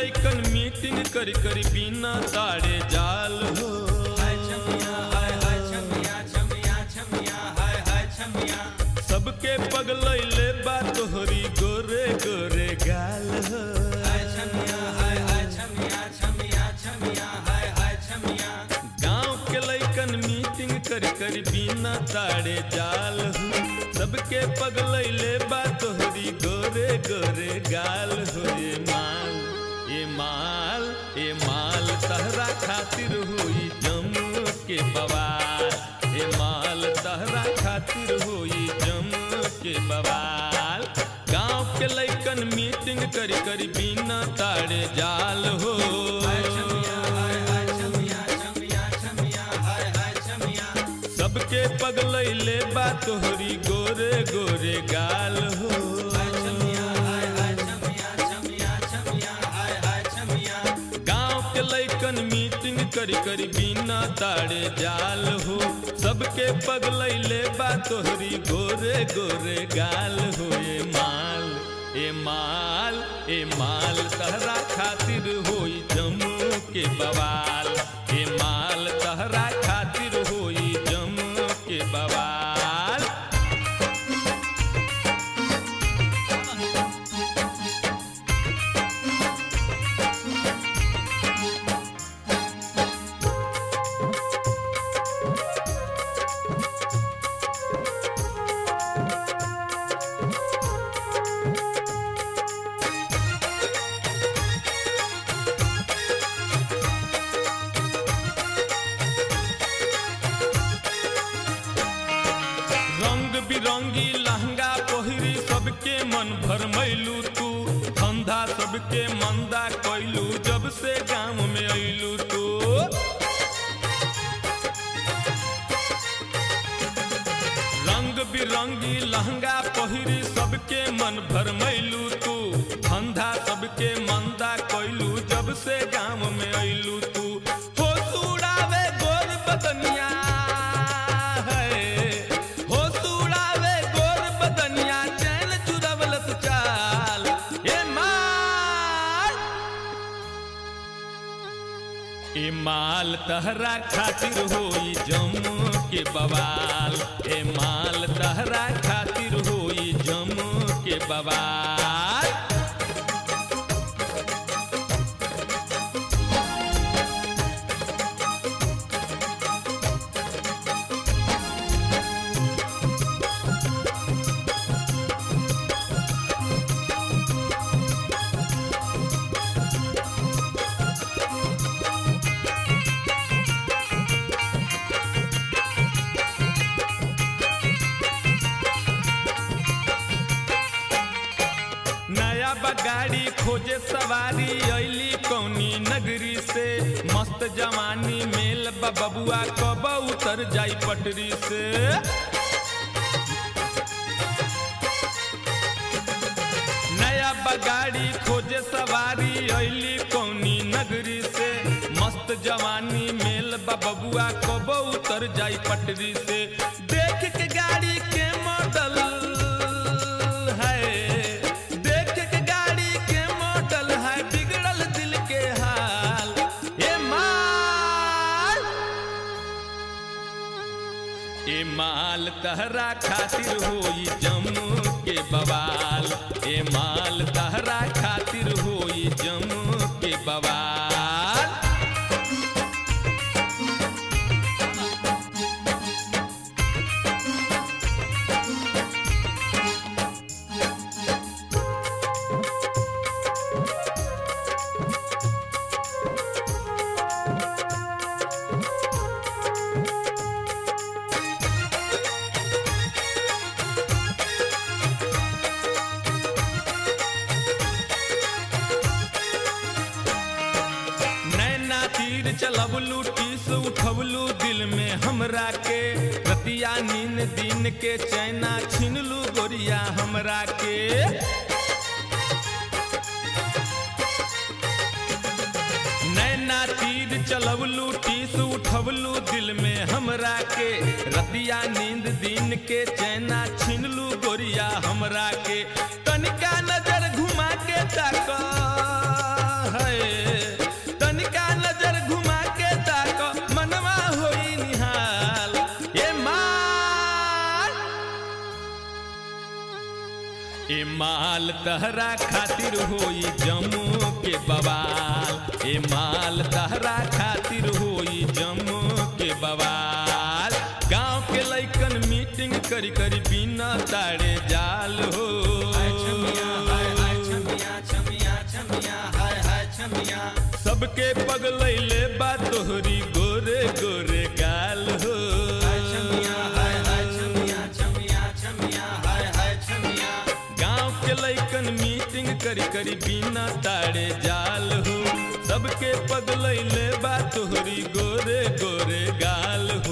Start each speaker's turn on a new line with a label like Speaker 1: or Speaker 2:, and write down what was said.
Speaker 1: लइकन मीटिंग करी करी बिना ताड़े जाल हो।
Speaker 2: हाय छमिया हाय हाय छमिया छमिया छमिया हाय हाय छमिया।
Speaker 1: सबके पगलैले बा तोहरी गोरे गोरे गाल हो।
Speaker 2: हाय छमिया हाय हाय छमिया छमिया छमिया हाय हाय छमिया।
Speaker 1: गाँव के लइकन मीटिंग करी करी बिना ताड़े जाल हो। सबके पगलैले बा तोहरी गोरे गोरे गाल हो। ये माल ये माल तहरा खातिर हुई जम्मू के बवाल। ये माल तहरा खातिर हुई जम्मू के बवाल। गाँव के लइकन मीटिंग करी करी बिना ताड़े जाल हो।
Speaker 2: हाय छमिया हाय हाय छमिया छमिया छमिया हाय हाय छमिया।
Speaker 1: सबके पगलैले बा तोहरी गोरे गोरे गाल हो।
Speaker 2: हाय छमिया हाय हाय छमिया छमिया छमिया हाय हाय छमिया।
Speaker 1: गाँव के लइकन मीटिंग करी करी बिना ताड़े जाल हो। सबके पगलैले बा तोहरी गोरे गोरे गाल हो। ये माल ये माल ये माल तहरा खातिर होई जम्मू के बवाल। ये माल तहरा खातिर होई जम्मू के बवाल। रंग बिरंगी लहंगा पहिरी सबके मन भरमैलू तू। धंधा सबके मंदा कैलू जब से गाँव में अइलू तू। रंग बिरंगी लहंगा पहिरी सबके मन भरमैलू तू। धंधा सबके मंदा कैलू जब से गाँव में अइलू तू। होश उड़ावे गोर बदनिया ए माल तहरा खातिर होई जम्मू के बवाल। ए माल तहरा खातिर होई जम्मू के बवाल। नया बगाड़ी खोजे सवारी अइली कौनी नगरी से। मस्त जवानी मेल बबुआ कब उतर जाई पटरी से। नया बगाड़ी खोजे सवारी अइली कौनी नगरी से। मस्त जवानी मेल बबुआ कब उतर जाई पटरी से। देख के गाड़ी के मॉडल ए माल तहरा खातिर होई जम्मू के बवाल। ए माल तहरा खातिर होई जम्मू के बवाल। चलबलू टीस उठबलू दिल में हमरा के। रतिया नींद दिन के चैना छीनलू गोरिया हमरा के। नैना तीर चलबलू टीस उठबलू दिल में हमरा के। रतिया नींद दिन के चैना छीनलू गोरिया हमरा के। तनिका नजर घुमा के ताक है माल तहरा खातिर होई जम्मू के बवाल, ए माल तहरा खातिर होई जम्मू के बवाल। गांव के लइकन मीटिंग करी करी बिना ताड़े जाल हो।
Speaker 2: हाय छमिया हाय हाय छमिया छमिया छमिया हाय हाय छमिया।
Speaker 1: सबके पगलैले बा तोहरी गोरे गोरे गाल हो।
Speaker 2: हाय छमिया हाय हाय छमिया छमिया छमिया हाय हाय छमिया।
Speaker 1: गांव के लइकन मीटिंग करी करी बिना ताड़े जाल हो। सबके पगलैले बा तोहरी गोरे गोरे गाल हो।